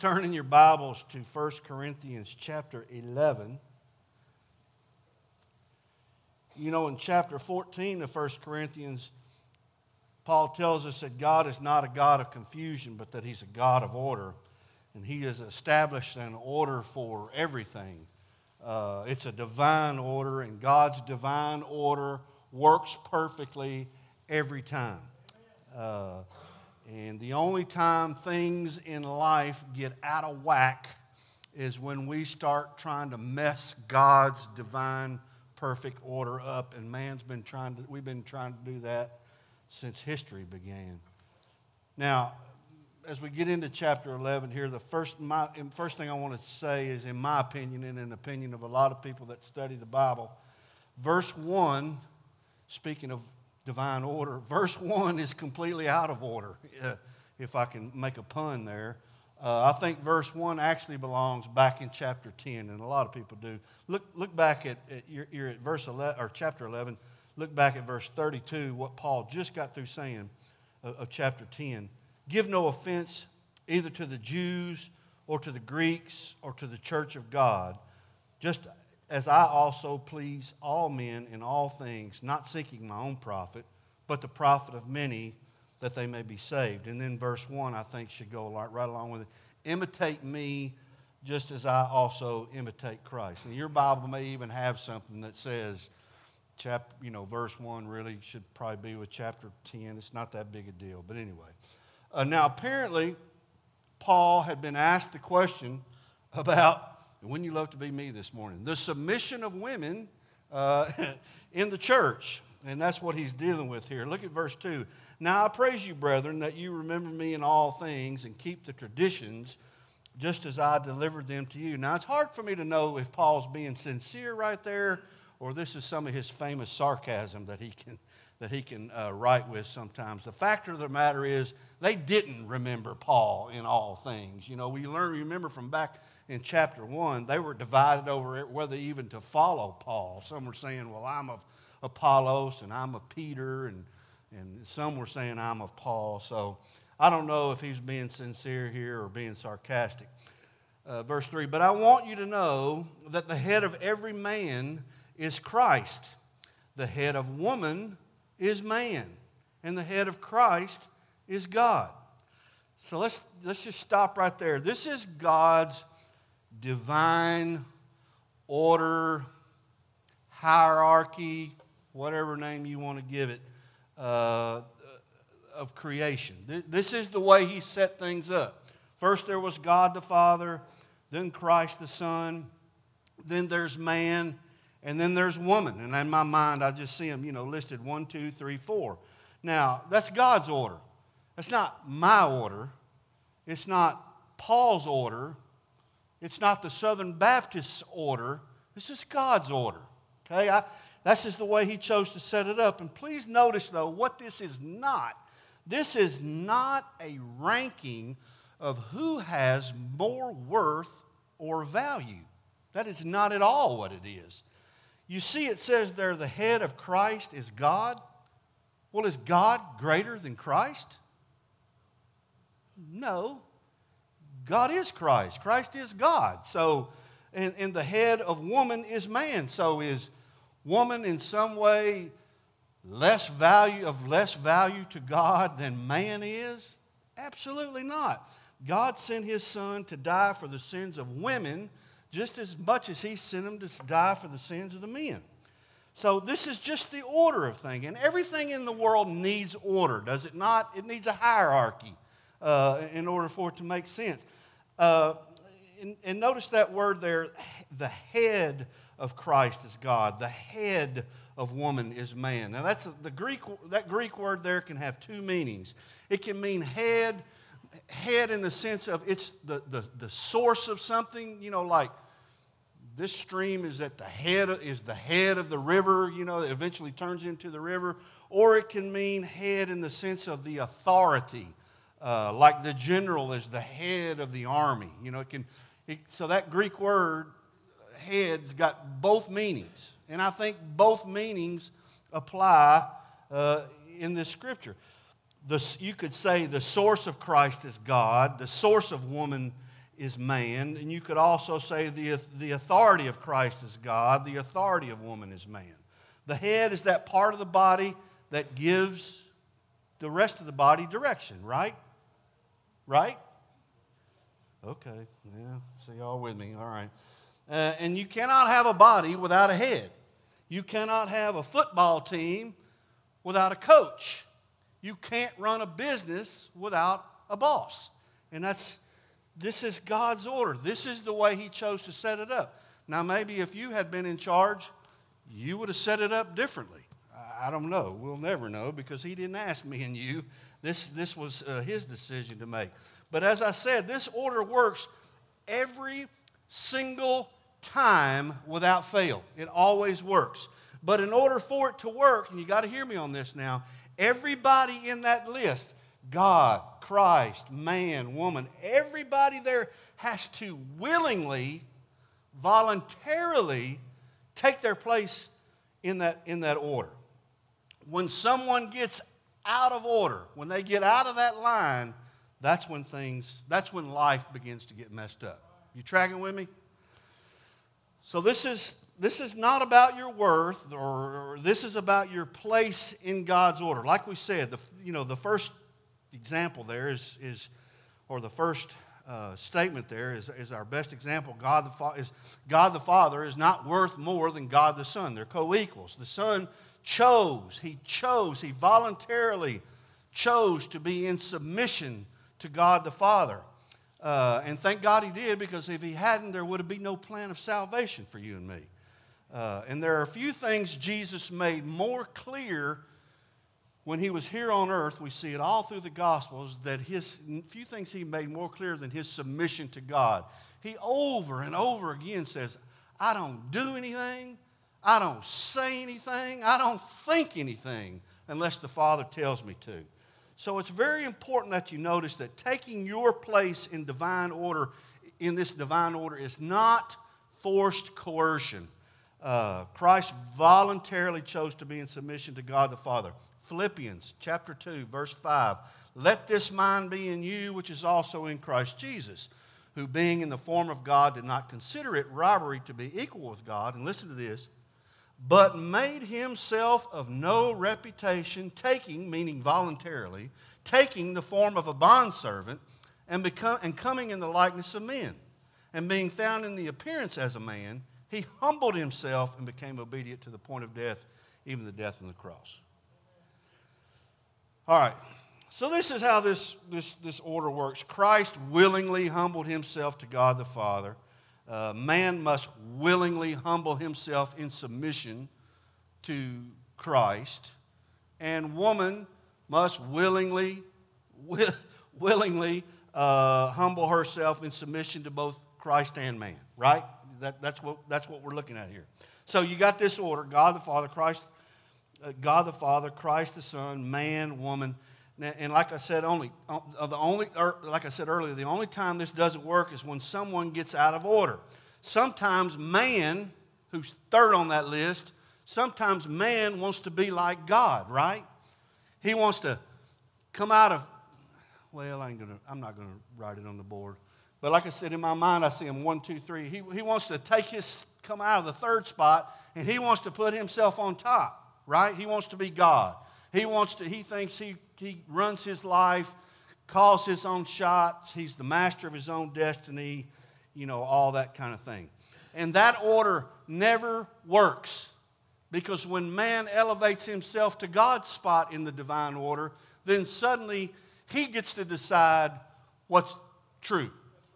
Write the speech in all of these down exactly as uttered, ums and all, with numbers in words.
turn in your Bibles to First Corinthians chapter eleven. You know, in chapter fourteen of First Corinthians, Paul tells us that God is not a God of confusion, but that He's a God of order. And He has established an order for everything. Uh, it's a divine order, and God's divine order works perfectly every time. Uh, and the only time things in life get out of whack is when we start trying to mess God's divine perfect order up. And man's been trying to, we've been trying to do that since history began. Now, as we get into chapter eleven here, the first, my, first thing I want to say is, in my opinion, and in the opinion of a lot of people that study the Bible, verse one, speaking of divine order, verse one is completely out of order, uh, if I can make a pun there. Uh, I think verse one actually belongs back in chapter ten, and a lot of people do. Look, look back at, at you're, you're at verse eleven, or chapter eleven. Look back at verse thirty-two, what Paul just got through saying of, of chapter ten. Give no offense either to the Jews or to the Greeks or to the church of God, just as I also please all men in all things, not seeking my own profit, but the profit of many, that they may be saved. And then verse one, I think, should go right along with it. Imitate me just as I also imitate Christ. And your Bible may even have something that says, chap, you know, verse one really should probably be with chapter ten. It's not that big a deal. But anyway. Uh, now, apparently, Paul had been asked the question about, wouldn't you love to be me this morning, the submission of women uh, in the church. And that's what he's dealing with here. Look at verse two. Now I praise you, brethren, that you remember me in all things and keep the traditions just as I delivered them to you. Now, it's hard for me to know if Paul's being sincere right there, or this is some of his famous sarcasm that he can that he can uh, write with sometimes. The fact of the matter is, they didn't remember Paul in all things. You know, we learn, remember from back in chapter one, they were divided over whether even to follow Paul. Some were saying, well, I'm of Apollos, and I'm of Peter, and, and some were saying I'm of Paul. So I don't know if he's being sincere here or being sarcastic. Uh, verse three, but I want you to know that the head of every man is Christ. The head of woman is man, and the head of Christ is God. So let's let's just stop right there. This is God's divine order, hierarchy, whatever name you want to give it, uh, of creation. This is the way He set things up. First there was God the Father, then Christ the Son, then there's man, and then there's woman. And in my mind, I just see them, you know, listed one, two, three, four. Now, that's God's order. That's not my order. It's not Paul's order. It's not the Southern Baptist order. This is God's order. Okay? I, that's just the way He chose to set it up. And please notice, though, what this is not. This is not a ranking of who has more worth or value. That is not at all what it is. You see, it says there, the head of Christ is God. Well, is God greater than Christ? No. God is Christ. Christ is God. So, and, and the head of woman is man. So is woman in some way less value, of less value to God than man is? Absolutely not. God sent His Son to die for the sins of women just as much as He sent Him to die for the sins of the men. So this is just the order of things. And everything in the world needs order, does it not? It needs a hierarchy uh, in order for it to make sense. Uh, and, and notice that word there, the head of Christ is God. The head of woman is man. Now that's the Greek. That Greek word there can have two meanings. It can mean head, head in the sense of it's the, the, the source of something, you know, like this stream is at the head of, is the head of the river, you know, that eventually turns into the river. Or it can mean head in the sense of the authority, uh, like the general is the head of the army. You know, it can. It, so that Greek word head's got both meanings, and I think both meanings apply uh, in this scripture. The, you could say the source of Christ is God, the source of woman is man, and you could also say the, the authority of Christ is God, the authority of woman is man. The head is that part of the body that gives the rest of the body direction, right? Right? Okay, yeah, so y'all with me, all right. Uh, and you cannot have a body without a head. You cannot have a football team without a coach. You can't run a business without a boss. And that's, this is God's order. This is the way He chose to set it up. Now, maybe if you had been in charge, you would have set it up differently. I, I don't know. We'll never know because He didn't ask me and you. This, this was uh, His decision to make. But as I said, this order works every single time without fail. It always works. But in order for it to work, and you got to hear me on this now, everybody in that list, God, Christ, man, woman, everybody there has to willingly, voluntarily take their place in that, in that order. When someone gets out of order, when they get out of that line, that's when things, that's when life begins to get messed up. You tracking with me? So this is this is not about your worth, or, or this is about your place in God's order. Like we said, the you know the first example there is is, or the first uh, statement there is is our best example. God the Fa- is God the Father is not worth more than God the Son. They're co-equals. The Son chose. He chose. He voluntarily chose to be in submission to God the Father. Uh, and thank God He did, because if He hadn't, there would have been no plan of salvation for you and me. Uh, and there are a few things Jesus made more clear when He was here on earth. We see it all through the Gospels, that His few things He made more clear than His submission to God. He over and over again says, I don't do anything, I don't say anything, I don't think anything unless the Father tells me to. So it's very important that you notice that taking your place in divine order, in this divine order, is not forced coercion. Uh, Christ voluntarily chose to be in submission to God the Father. Philippians chapter two, verse five. Let this mind be in you, which is also in Christ Jesus, who being in the form of God did not consider it robbery to be equal with God. And listen to this. But made Himself of no reputation, taking, meaning voluntarily, taking the form of a bondservant, and, become, and coming in the likeness of men. And being found in the appearance as a man, He humbled Himself and became obedient to the point of death, even the death on the cross. All right, so this is how this, this, this order works. Christ willingly humbled Himself to God the Father. Uh, man must willingly humble himself in submission to Christ, and woman must willingly, will, willingly uh, humble herself in submission to both Christ and man. Right? That, that's what that's what we're looking at here. So you got this order: God the Father, Christ, uh, God the Father, Christ the Son, man, woman. And like I said, only uh, the only, or like I said earlier, the only time this doesn't work is when someone gets out of order. Sometimes man, who's third on that list, sometimes man wants to be like God, right? He wants to come out of. Well, I ain't gonna. I'm not gonna write it on the board. But like I said, in my mind, I see him one, two, three. He he wants to take his come out of the third spot, and he wants to put himself on top, right? He wants to be God. He wants to. He thinks he. He runs his life, calls his own shots. He's the master of his own destiny, you know, all that kind of thing. And that order never works, because when man elevates himself to God's spot in the divine order, then suddenly he gets to decide what's true.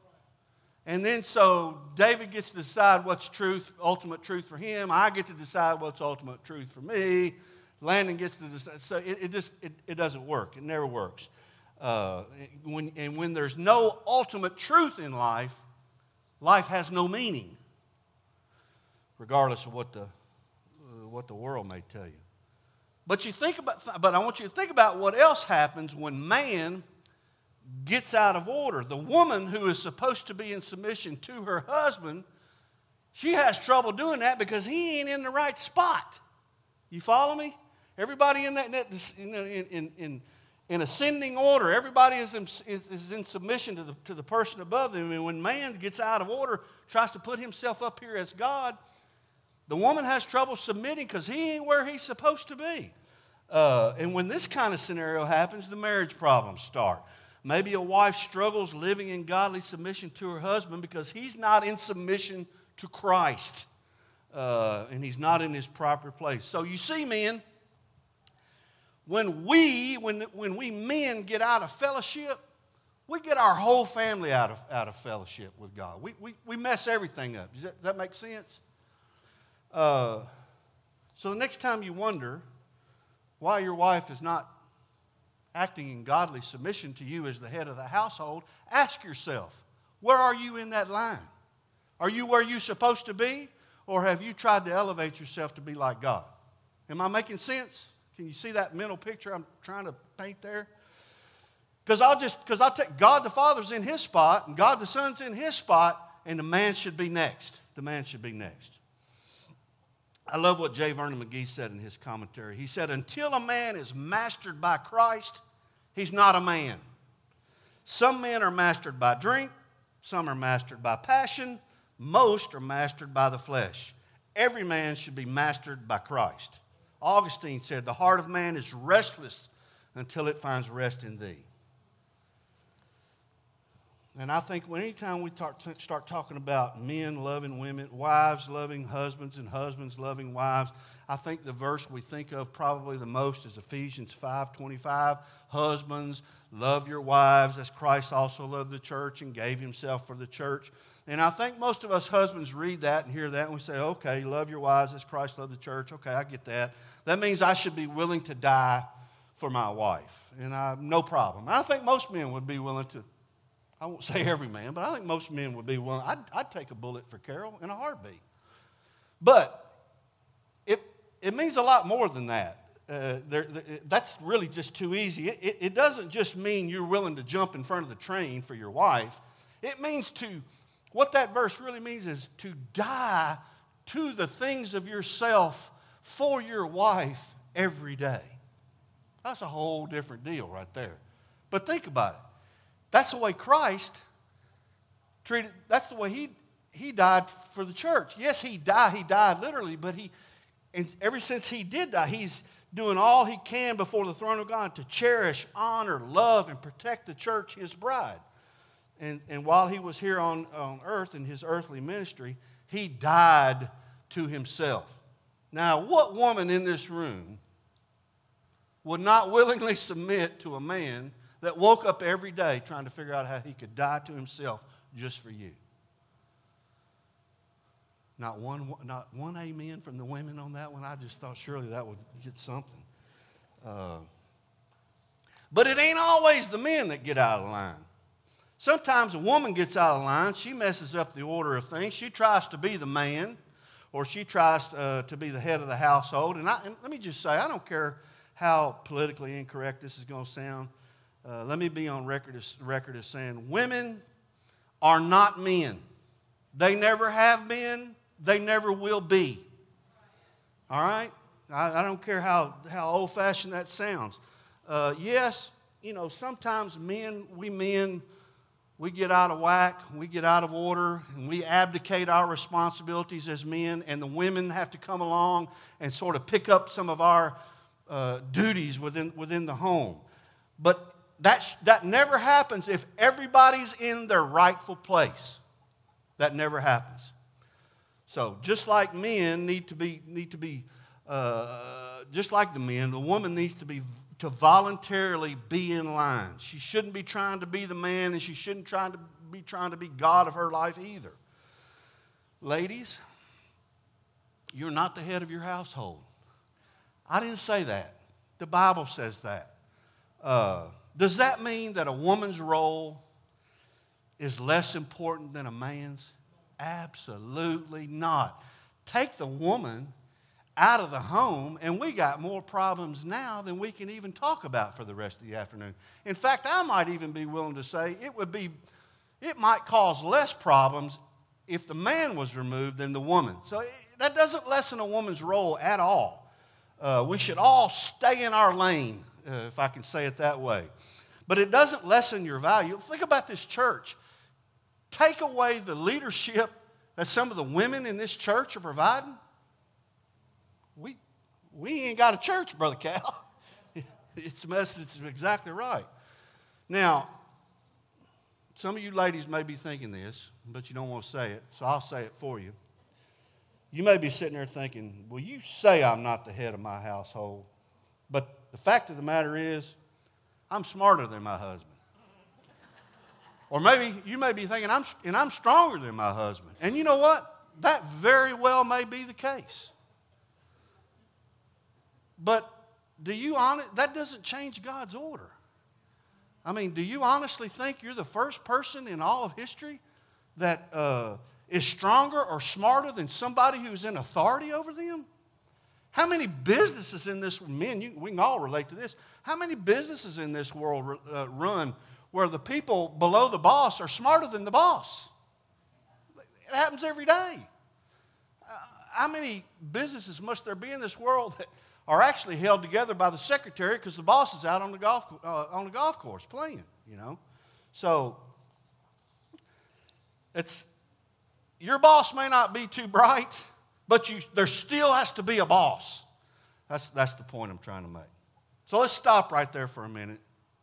And then so David gets to decide what's truth, ultimate truth for him. I get to decide what's ultimate truth for me. Landon gets to decide. So it, it just it, it doesn't work. It never works. Uh, when, and when there's no ultimate truth in life, life has no meaning, regardless of what the uh, what the world may tell you. But you think about. But I want you to think about what else happens when man gets out of order. The woman who is supposed to be in submission to her husband, she has trouble doing that because he ain't in the right spot. You follow me? Everybody in that, in, in, in, in ascending order. Everybody is in, is, is in submission to the, to the person above them. And when man gets out of order, tries to put himself up here as God, the woman has trouble submitting because he ain't where he's supposed to be. Uh, and when this kind of scenario happens, the marriage problems start. Maybe a wife struggles living in godly submission to her husband because he's not in submission to Christ. Uh, and he's not in his proper place. So you see, men, when we, when, when we men get out of fellowship, we get our whole family out of, out of fellowship with God. We, we, we mess everything up. Does that, does that make sense? Uh, so the next time you wonder why your wife is not acting in godly submission to you as the head of the household, ask yourself, where are you in that line? Are you where you're supposed to be, or have you tried to elevate yourself to be like God? Am I making sense? Can you see that mental picture I'm trying to paint there? Because I'll just, because I'll take God the Father's in his spot, and God the Son's in his spot, and the man should be next. The man should be next. I love what J. Vernon McGee said in his commentary. He said, until a man is mastered by Christ, he's not a man. Some men are mastered by drink. Some are mastered by passion. Most are mastered by the flesh. Every man should be mastered by Christ. Augustine said, the heart of man is restless until it finds rest in thee. And I think when anytime we talk, start talking about men loving women, wives loving husbands, and husbands loving wives, I think the verse we think of probably the most is Ephesians five twenty-five. Husbands, love your wives as Christ also loved the church and gave himself for the church. And I think most of us husbands read that and hear that and we say, okay, love your wives as Christ loved the church. Okay, I get that. That means I should be willing to die for my wife. And I, no problem. I think most men would be willing to. I won't say every man, but I think most men would be willing. I'd, I'd take a bullet for Carol in a heartbeat. But it, it means a lot more than that. Uh, there, there, that's really just too easy. It, it, it doesn't just mean you're willing to jump in front of the train for your wife. It means to, what that verse really means is to die to the things of yourself for your wife every day. That's a whole different deal right there. But think about it. That's the way Christ treated, that's the way he, he died for the church. Yes, he died, he died literally, but he, and ever since he did die, he's doing all he can before the throne of God to cherish, honor, love, and protect the church, his bride. And, and while he was here on, on earth in his earthly ministry, he died to himself. Now, what woman in this room would not willingly submit to a man that woke up every day trying to figure out how he could die to himself just for you? Not one, not one amen from the women on that one. I just thought surely that would get something. Uh, but it ain't always the men that get out of line. Sometimes a woman gets out of line. She messes up the order of things. She tries to be the man, or she tries uh, to be the head of the household. And, I, and let me just say, I don't care how politically incorrect this is going to sound. Uh, let me be on record as, record as saying women are not men. They never have been. They never will be. All right? I, I don't care how, how old-fashioned that sounds. Uh, yes, you know, sometimes men, we men, we get out of whack, we get out of order, and we abdicate our responsibilities as men, and the women have to come along and sort of pick up some of our uh, duties within, within the home. But That, that never happens if everybody's in their rightful place. That never happens. So just like men need to be, need to be uh, just like the men, the woman needs to be to voluntarily be in line. She shouldn't be trying to be the man, and she shouldn't try to be trying to be God of her life either. Ladies, you're not the head of your household. I didn't say that. The Bible says that. Uh, Does that mean that a woman's role is less important than a man's? Absolutely not. Take the woman out of the home, and we got more problems now than we can even talk about for the rest of the afternoon. In fact, I might even be willing to say it would be, it might cause less problems if the man was removed than the woman. So it, that doesn't lessen a woman's role at all. Uh, we should all stay in our lane uh, if I can say it that way. But it doesn't lessen your value. Think about this church. Take away the leadership that some of the women in this church are providing. We, we ain't got a church, Brother Cal. It's, it's exactly right. Now, some of you ladies may be thinking this, but you don't want to say it, so I'll say it for you. You may be sitting there thinking, well, you say I'm not the head of my household, but the fact of the matter is, I'm smarter than my husband. Or maybe you may be thinking, I'm, and I'm stronger than my husband. And you know what? That very well may be the case. But do you honest, that doesn't change God's order. I mean, do you honestly think you're the first person in all of history that uh, is stronger or smarter than somebody who's in authority over them? How many businesses in this, men, you, we can all relate to this, how many businesses in this world uh, run where the people below the boss are smarter than the boss? It happens every day. Uh, how many businesses must there be in this world that are actually held together by the secretary because the boss is out on the golf uh, on the golf course playing, you know? So it's your boss may not be too bright, but you, there still has to be a boss. That's, that's the point I'm trying to make. So let's stop right there for a minute.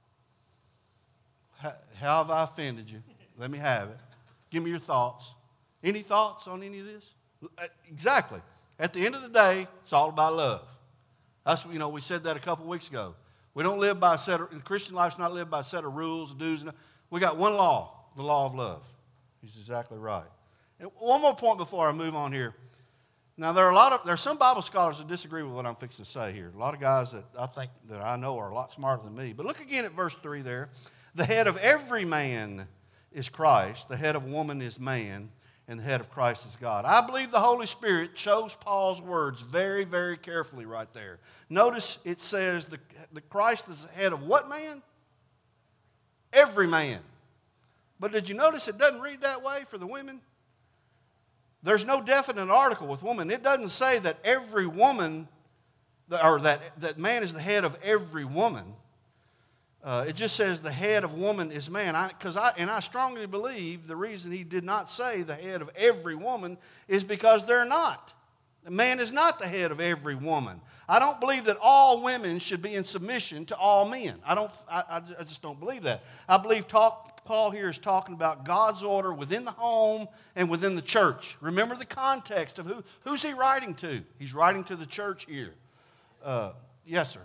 How, how have I offended you? Let me have it. Give me your thoughts. Any thoughts on any of this? Exactly. At the end of the day, it's all about love. That's, you know, we said that a couple weeks ago. We don't live by a set of, the Christian life's not lived by a set of rules, do's, and we got one law, the law of love. He's exactly right. And one more point before I move on here. Now, there are a lot of, there are some Bible scholars that disagree with what I'm fixing to say here. A lot of guys that I think that I know are a lot smarter than me. But look again at verse three there. The head of every man is Christ. The head of woman is man. And the head of Christ is God. I believe the Holy Spirit chose Paul's words very, very carefully right there. Notice it says the, the Christ is the head of what man? Every man. But did you notice it doesn't read that way for the women? There's no definite article with woman. It doesn't say that every woman, or that, that man is the head of every woman. Uh, it just says the head of woman is man. I, 'cause I, and I strongly believe the reason he did not say the head of every woman is because they're not. The man is not the head of every woman. I don't believe that all women should be in submission to all men. I, don't, I, I just don't believe that. I believe talk, Paul here is talking about God's order within the home and within the church. Remember the context of who, who's he writing to? He's writing to the church here. Uh, yes, sir.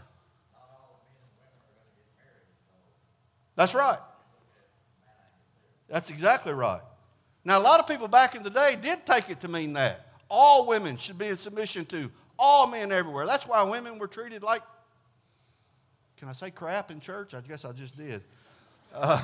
That's right. That's exactly right. Now, a lot of people back in the day did take it to mean that. All women should be in submission to all men everywhere. That's why women were treated like, can I say crap in church? I guess I just did. Uh,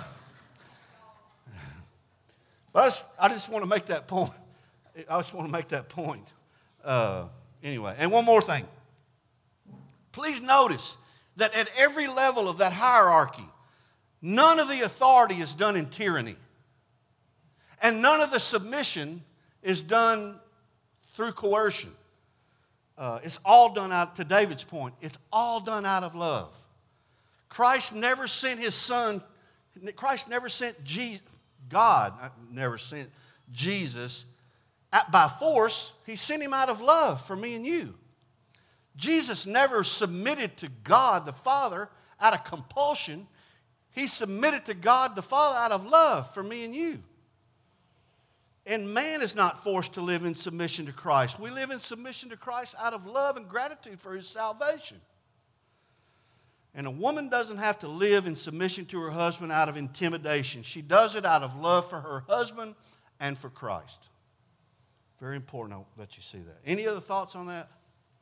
but I just, I just want to make that point. I just want to make that point. Uh, anyway, and one more thing. Please notice that at every level of that hierarchy, none of the authority is done in tyranny. And none of the submission is done through coercion. Uh, it's all done out, to David's point, it's all done out of love. Christ never sent his son, Christ never sent Jesus, God never sent Jesus by force. He sent him out of love for me and you. Jesus never submitted to God the Father out of compulsion. He submitted to God the Father out of love for me and you. And man is not forced to live in submission to Christ. We live in submission to Christ out of love and gratitude for his salvation. And a woman doesn't have to live in submission to her husband out of intimidation. She does it out of love for her husband and for Christ. Very important that you see that. Any other thoughts on that?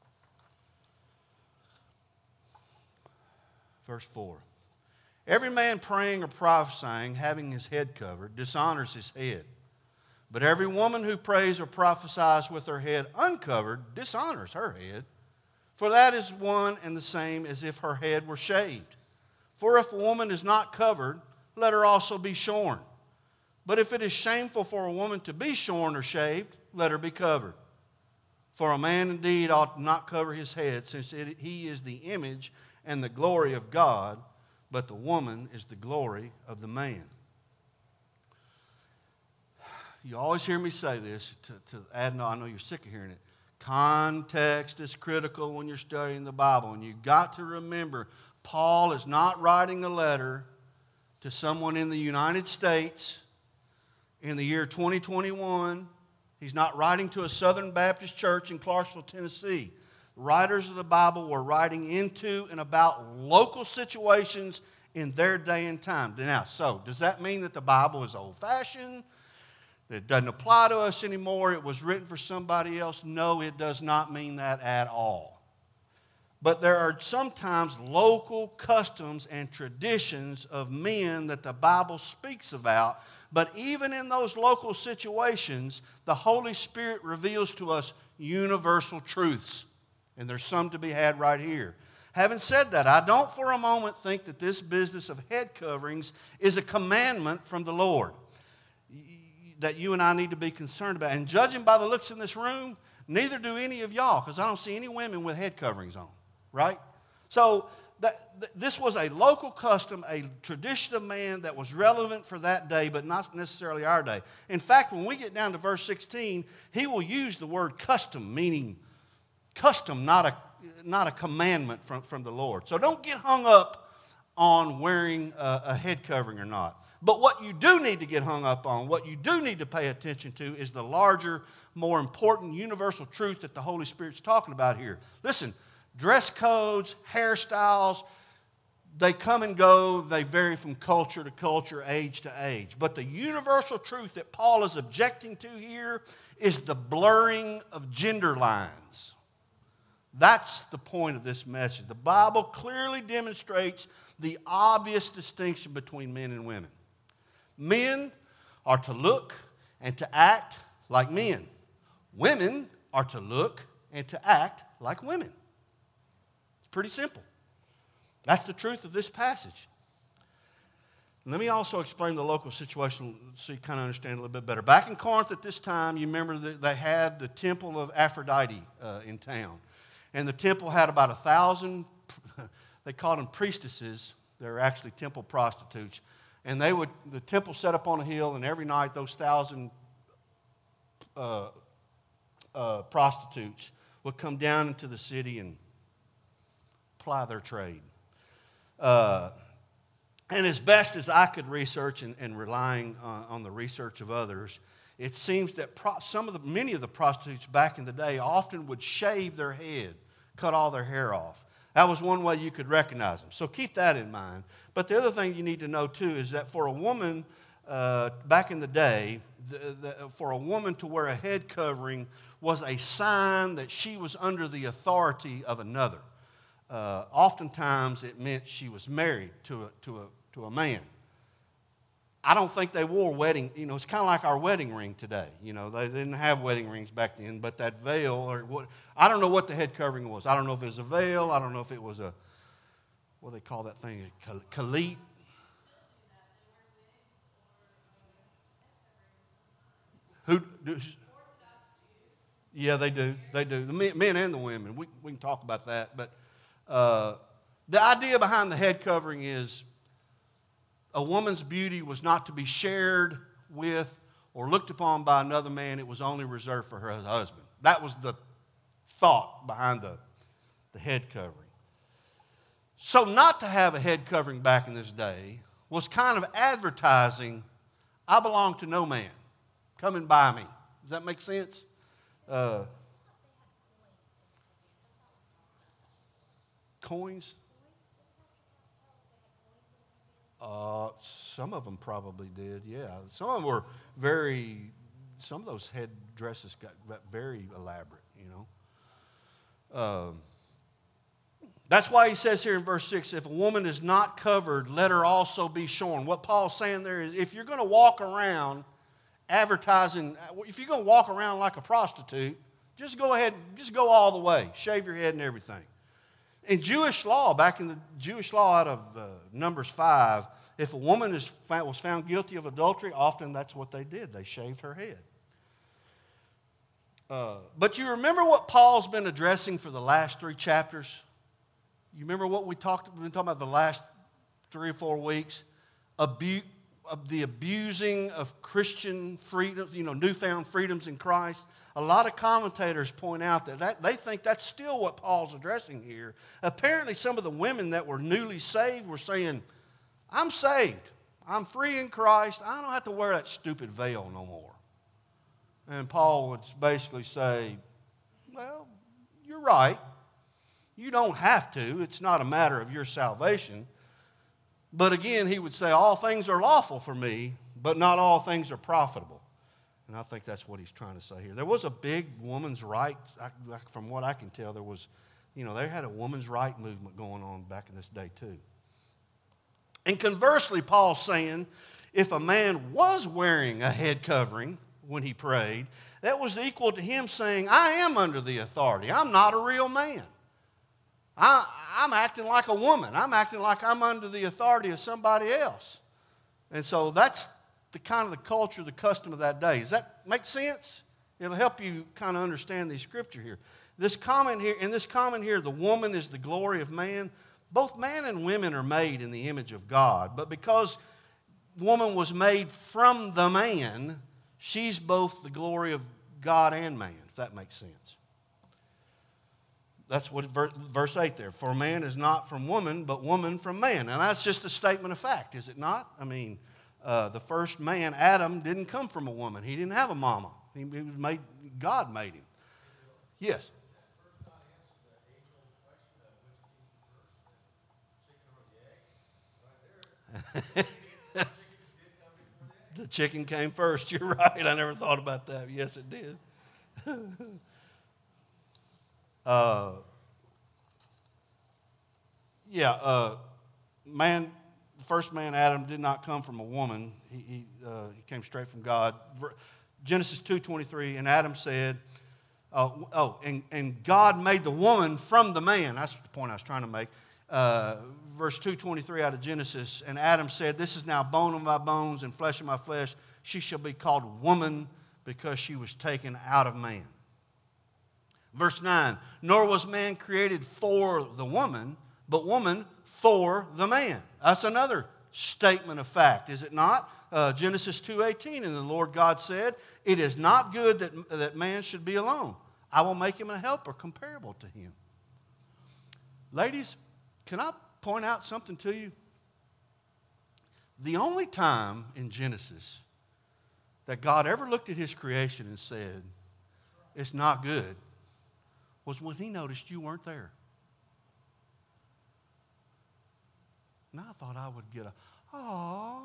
Verse four. Every man praying or prophesying, having his head covered, dishonors his head. But every woman who prays or prophesies with her head uncovered dishonors her head. For that is one and the same as if her head were shaved. For if a woman is not covered, let her also be shorn. But if it is shameful for a woman to be shorn or shaved, let her be covered. For a man indeed ought not cover his head, since it, he is the image and the glory of God, but the woman is the glory of the man. You always hear me say this to, to add, no, I know you're sick of hearing it. Context is critical when you're studying the Bible. And you've got to remember, Paul is not writing a letter to someone in the United States in the year twenty twenty-one. He's not writing to a Southern Baptist church in Clarksville, Tennessee. Writers of the Bible were writing into and about local situations in their day and time. Now, so does that mean that the Bible is old-fashioned? That it doesn't apply to us anymore? It was written for somebody else? No, it does not mean that at all. But there are sometimes local customs and traditions of men that the Bible speaks about. But even in those local situations, the Holy Spirit reveals to us universal truths. And there's some to be had right here. Having said that, I don't for a moment think that this business of head coverings is a commandment from the Lord that you and I need to be concerned about. And judging by the looks in this room, neither do any of y'all, because I don't see any women with head coverings on, right? So that, th- this was a local custom, a tradition of man that was relevant for that day, but not necessarily our day. In fact, when we get down to verse sixteen, he will use the word custom, meaning custom, not a, not a commandment from, from the Lord. So don't get hung up on wearing a, a head covering or not. But what you do need to get hung up on, what you do need to pay attention to, is the larger, more important, universal truth that the Holy Spirit's talking about here. Listen, dress codes, hairstyles, they come and go. They vary from culture to culture, age to age. But the universal truth that Paul is objecting to here is the blurring of gender lines. That's the point of this message. The Bible clearly demonstrates the obvious distinction between men and women. Men are to look and to act like men. Women are to look and to act like women. It's pretty simple. That's the truth of this passage. Let me also explain the local situation so you kind of understand a little bit better. Back in Corinth at this time, you remember that they had the temple of Aphrodite uh, in town. And the temple had about a thousand, they called them priestesses. They're actually temple prostitutes. And they would, the temple set up on a hill, and every night those thousand uh, uh, prostitutes would come down into the city and ply their trade. Uh, and as best as I could research and, and relying on, on the research of others, it seems that pro- some of the, many of the prostitutes back in the day often would shave their head, cut all their hair off. That was one way you could recognize them. So keep that in mind. But the other thing you need to know, too, is that for a woman uh, back in the day, the, the, for a woman to wear a head covering was a sign that she was under the authority of another. Uh, oftentimes, it meant she was married to a, to a, to a man. I don't think they wore wedding, you know, it's kind of like our wedding ring today. You know, they didn't have wedding rings back then, but that veil, or what, I don't know what the head covering was. I don't know if it was a veil. I don't know if it was a, what do they call that thing, a calit. Who, do, yeah, they do, they do. The men, men and the women, we, we can talk about that. But uh, the idea behind the head covering is, a woman's beauty was not to be shared with or looked upon by another man. It was only reserved for her husband. That was the thought behind the, the head covering. So not to have a head covering back in this day was kind of advertising, I belong to no man. Come and buy me. Does that make sense? Uh, coins? Uh, some of them probably did, yeah. Some of them were very, some of those head dresses got very elaborate, you know. Um, that's why he says here in verse six, if a woman is not covered, let her also be shorn. What Paul's saying there is, if you're going to walk around advertising, if you're going to walk around like a prostitute, just go ahead, just go all the way, shave your head and everything. In Jewish law, back in the Jewish law out of uh, Numbers five, if a woman is, was found guilty of adultery, often that's what they did. They shaved her head. Uh, but you remember what Paul's been addressing for the last three chapters? You remember what we talked, we've been talking about the last three or four weeks? Abu, of the abusing of Christian freedoms, you know, newfound freedoms in Christ. A lot of commentators point out that, that they think that's still what Paul's addressing here. Apparently, some of the women that were newly saved were saying, I'm saved. I'm free in Christ. I don't have to wear that stupid veil no more. And Paul would basically say, well, you're right. You don't have to. It's not a matter of your salvation. But again, he would say, all things are lawful for me, but not all things are profitable. And I think that's what he's trying to say here. There was a big woman's rights, from what I can tell, there was, you know, they had a woman's right movement going on back in this day too. And conversely, Paul's saying, if a man was wearing a head covering when he prayed, that was equal to him saying, I am under the authority. I'm not a real man. I, I'm acting like a woman. I'm acting like I'm under the authority of somebody else. And so that's the kind of the culture, the custom of that day. Does that make sense? It'll help you kind of understand the scripture here. This comment here, in this comment here, the woman is the glory of man. Both man and women are made in the image of God. But because woman was made from the man, she's both the glory of God and man, if that makes sense. That's what verse eight there. For man is not from woman, but woman from man. And that's just a statement of fact, is it not? I mean, uh, the first man, Adam, didn't come from a woman. He didn't have a mama. He, he was made, God made him. Yes. The chicken came first. You're right. I never thought about that. Yes, it did. uh, yeah, uh, man, the first man, Adam, did not come from a woman. He, he, uh, he came straight from God. Genesis two twenty-three, and Adam said, uh, oh, and, and God made the woman from the man. That's the point I was trying to make. Uh, verse two twenty-three out of Genesis, and Adam said, this is now bone of my bones and flesh of my flesh. She shall be called woman because she was taken out of man. Verse nine, nor was man created for the woman, but woman for the man. That's another statement of fact, is it not? Uh, Genesis two eighteen, and the Lord God said, it is not good that, that man should be alone. I will make him a helper comparable to him. Ladies, can I point out something to you? The only time in Genesis that God ever looked at his creation and said, it's not good, was when he noticed you weren't there. And I thought I would get a, oh.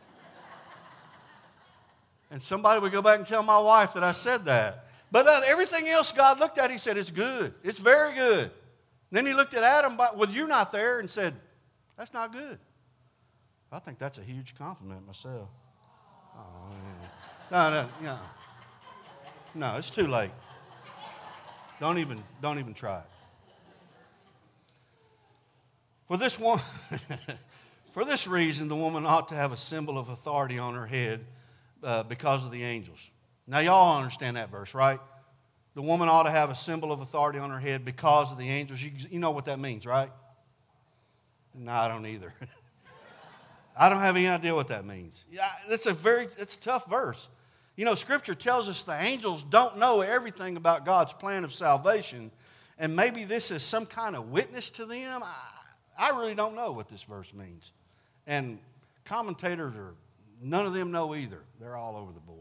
And somebody would go back and tell my wife that I said that. But uh, everything else God looked at, he said, it's good. It's very good. Then he looked at Adam with you not there and said, that's not good. I think that's a huge compliment myself. Oh, man. No, no, no. No, it's too late. Don't even, don't even try it. For this one, for this reason, the woman ought to have a symbol of authority on her head uh, because of the angels. Now, y'all understand that verse, right? The woman ought to have a symbol of authority on her head because of the angels. You, you know what that means, right? No, I don't either. I don't have any idea what that means. Yeah, it's a very, it's a tough verse. You know, Scripture tells us the angels don't know everything about God's plan of salvation, and maybe this is some kind of witness to them. I, I really don't know what this verse means. And commentators, are none of them know either. They're all over the board.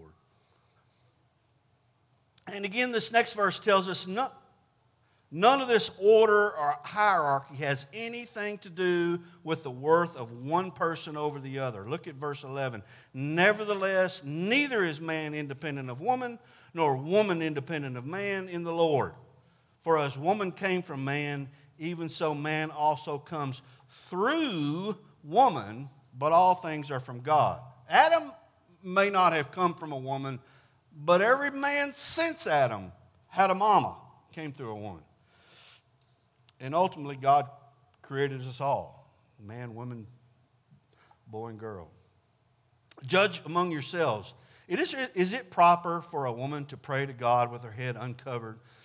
And again, this next verse tells us none, none of this order or hierarchy has anything to do with the worth of one person over the other. Look at verse eleven. Nevertheless, neither is man independent of woman, nor woman independent of man in the Lord. For as woman came from man, even so man also comes through woman, but all things are from God. Adam may not have come from a woman, but every man since Adam had a mama, came through a woman. And ultimately, God created us all, man, woman, boy, and girl. Judge among yourselves. It is, is it proper for a woman to pray to God with her head uncovered,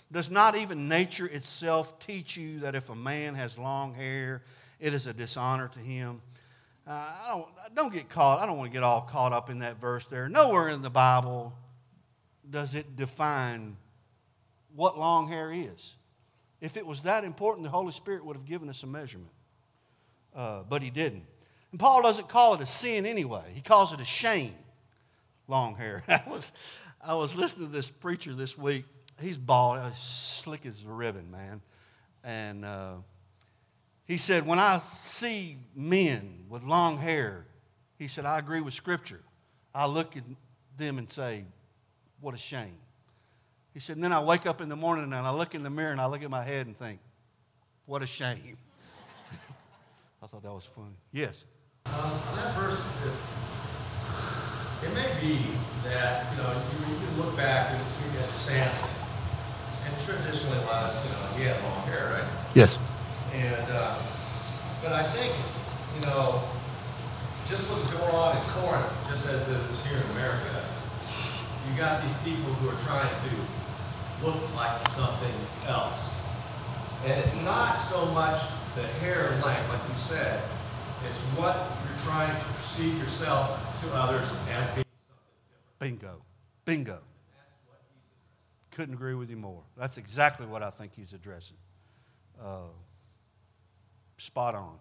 Does not even nature itself teach you that if a man has long hair, it is a dishonor to him? Uh, I don't, don't get caught. I don't want to get all caught up in that verse there. Nowhere in the Bible does it define what long hair is. If it was that important, the Holy Spirit would have given us a measurement. Uh, but he didn't. And Paul doesn't call it a sin anyway. He calls it a shame, long hair. I was, I was listening to this preacher this week. He's bald, he's slick as a ribbon, man. And uh, he said, when I see men with long hair, he said, I agree with Scripture. I look at them and say, what a shame. He said, and then I wake up in the morning and I look in the mirror and I look at my head and think, what a shame. I thought that was funny. Yes? Um, on that verse, it, it may be that, you know, you, you can look back and you get Samson. And traditionally, a lot of, you know, he had long hair, right? Yes. And, uh, but I think, you know, just what's going on in Corinth, just as it is here in America, you got these people who are trying to look like something else. And it's not so much the hair length, like you said, it's what you're trying to perceive yourself to others as being something different. Bingo. Bingo. Couldn't agree with you more. That's exactly what I think he's addressing. Uh, spot on.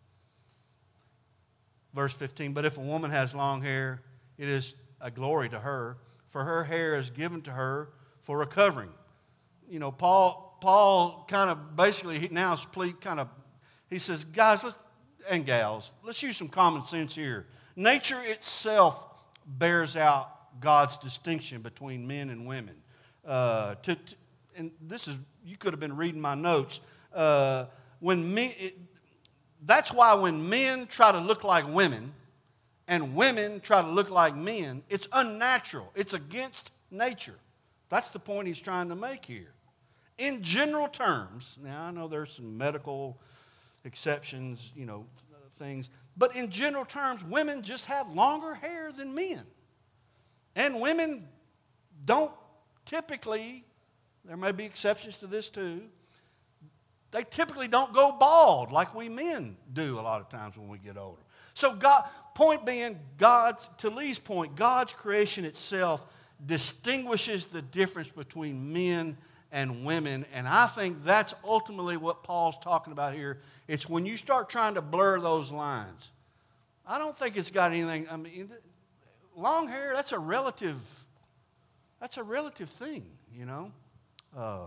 Verse fifteen, but if a woman has long hair, it is a glory to her, for her hair is given to her for a covering. You know, Paul Paul kind of basically he now is ple- kind of, he says, guys let's, and gals, let's use some common sense here. Nature itself bears out God's distinction between men and women. Uh, to, to, and this is, you could have been reading my notes. Uh, when men, it, that's why when men try to look like women and women try to look like men, it's unnatural. It's against nature. That's the point he's trying to make here. In general terms, now I know there's some medical exceptions, you know, things, but in general terms, women just have longer hair than men. And women don't typically, there may be exceptions to this too, they typically don't go bald like we men do a lot of times when we get older. So God, point being, God's, to Lee's point, God's creation itself distinguishes the difference between men and women, and I think that's ultimately what Paul's talking about here. It's when you start trying to blur those lines. I don't think it's got anything, I mean, long hair, that's a relative That's a relative thing, you know. Uh,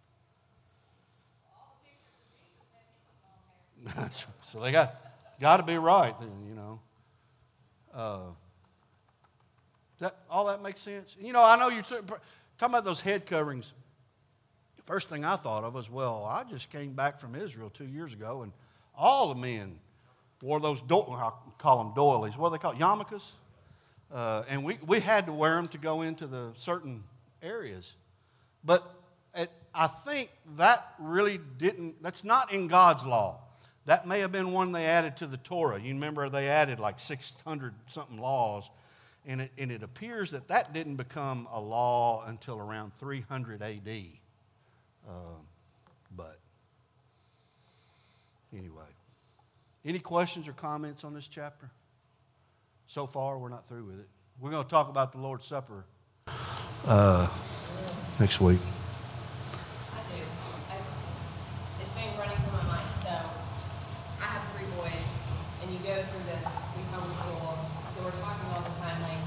so they got got to be right then, you know. Uh, that all that makes sense. You know, I know you're t- talking about those head coverings. The first thing I thought of was, well, I just came back from Israel two years ago, and all the men wore those. Do- I call them doilies. What are they called? Yarmulkes. Uh, and we, we had to wear them to go into the certain areas. But it, I think that really didn't, that's not in God's law. That may have been one they added to the Torah. You remember they added like six hundred something laws. And it, and it appears that that didn't become a law until around three hundred A D. Uh, but anyway. Any questions or comments on this chapter? So far, we're not through with it. We're going to talk about the Lord's Supper uh, next week. I do. I, it's been running through my mind. So I have three boys, and you go through this, you homeschool, so we're talking all the time, like,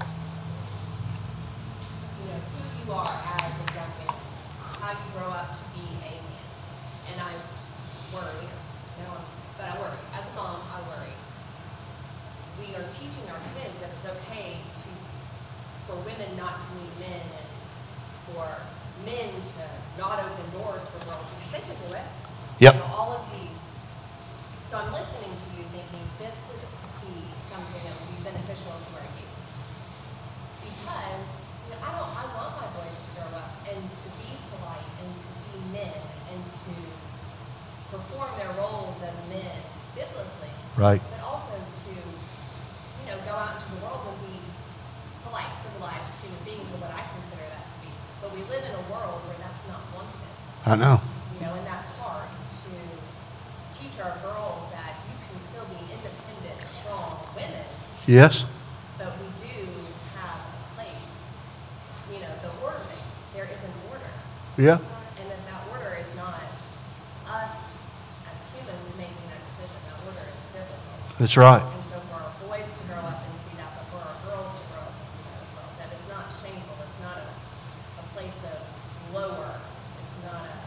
you know, who you are as a young man, how you grow up to be a man. And I worry, you know, but I worry. As a mom, I worry. We are teaching our kids that it's okay to, for women not to meet men and for men to not open doors for girls because they can do it. Yep. You know, all of these. So I'm listening to you thinking this would be something that would be beneficial to our youth. Because you know, I don't I want my boys to grow up and to be polite and to be men and to perform their roles as men biblically. Right. But also to you know, go out into the world and be polite, civilized human beings, or what I consider that to be. But we live in a world where that's not wanted. I know. You know, and that's hard to teach our girls that you can still be independent, strong women, Yes. but we do have a place. You know, the order thing, there is an order. Yeah. And that that order is not us as humans making that decision. That order is biblical. That's right. And so for our boys to grow up and see that, but for our girls to grow up and see that as well, that it's not shameful. It's not a, a place of lower. It's not a,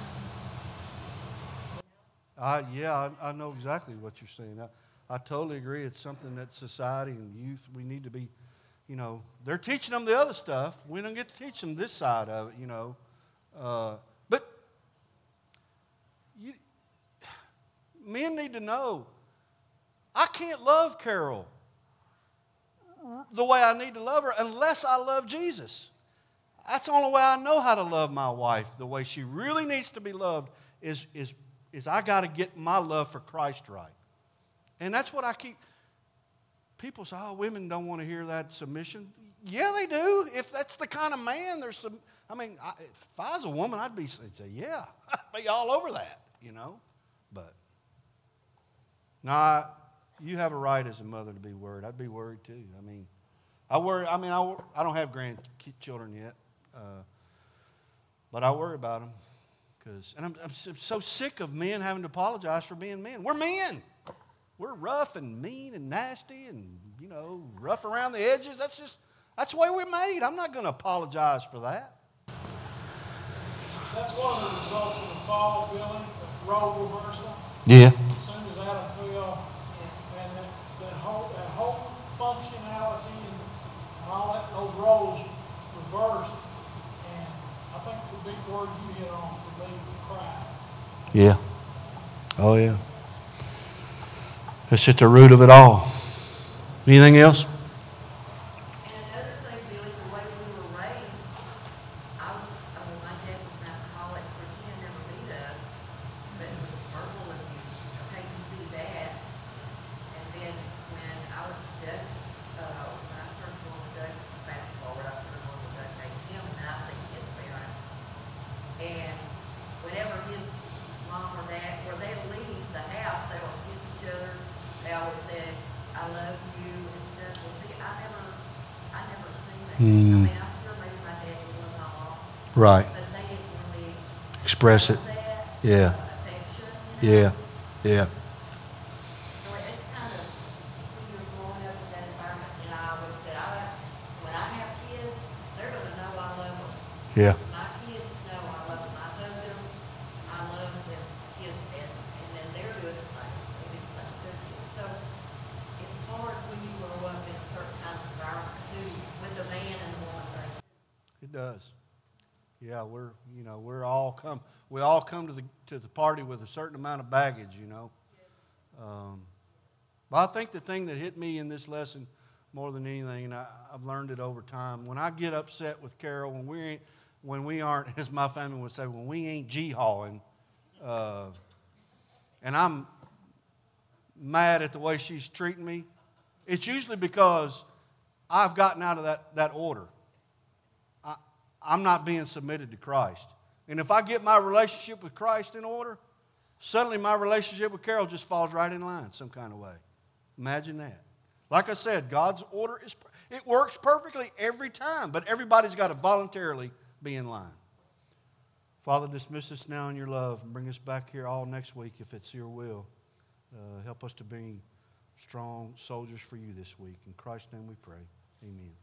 I, yeah, I, I know exactly what you're saying. I, I totally agree. It's something that society and youth, we need to be, you know, they're teaching them the other stuff. We don't get to teach them this side of it, you know. Uh, but you, men need to know, I can't love Carol the way I need to love her unless I love Jesus. That's the only way I know how to love my wife the way she really needs to be loved is, is, is I got to get my love for Christ right. And that's what I keep, people say, oh, women don't want to hear that submission. Yeah, they do. If that's the kind of man, there's some, I mean, I, if I was a woman, I'd be, I'd say, yeah, I'd be all over that, you know. But, no, I, you have a right as a mother to be worried. I'd be worried too. I mean, I worry, I mean, I, wor- I don't have grandchildren yet, uh, but I worry about them. Cause, and I'm, I'm so sick of men having to apologize for being men. We're men. We're rough and mean and nasty and, you know, rough around the edges. That's just, that's the way we're made. I'm not going to apologize for that. That's one of the results of the fall, Billy, the role reversal. Yeah. As soon as Adam fell, and that, that whole that whole functionality and, and all that, those roles reversed. And I think the big word you hit on for me was pride. Yeah. Oh, yeah. That's at the root of it all. Anything else? And another thing, Billy, the way we were raised, I was, I mean, my dad was an alcoholic, of course, he had never beat us, but it was verbal abuse. Okay, you see that. And then when I went to Doug's, uh, when I started going to Doug, fast forward, I started going to Doug A M, and I seen his parents. And whenever his mom or dad, or they'd leave the house, they always kissed each other. They always said, I love you and stuff. Well, see, I never, I never seen that. Mm. I mean, I'm sure maybe my dad would love my mom, Right. but they didn't really Express it. show that, Yeah. uh, affection, you know? Yeah. Yeah. So it's kind of, when you're growing up in that environment, and I always said, I, when I have kids, they're gonna know I love them. Yeah. My kids know I love them. I hug them. I love them kids, and, and then they're doing the same. They do the same with their kids. So it's hard when you grow up in a certain kind of environment too, with the man and the woman thing. It does. Yeah, we're you know we're all come we all come to the to the party with a certain amount of baggage, you know. Um, but I think the thing that hit me in this lesson more than anything, and I, I've learned it over time, when I get upset with Carol, when we ain't when we aren't, as my family would say, when we ain't G-hawing, uh, and I'm mad at the way she's treating me, it's usually because I've gotten out of that, that order. I, I'm not being submitted to Christ. And if I get my relationship with Christ in order, suddenly my relationship with Carol just falls right in line some kind of way. Imagine that. Like I said, God's order, is it works perfectly every time, but everybody's got to voluntarily be in line. Father, dismiss us now in your love and bring us back here all next week if it's your will. Uh, help us to be strong soldiers for you this week. In Christ's name we pray. Amen.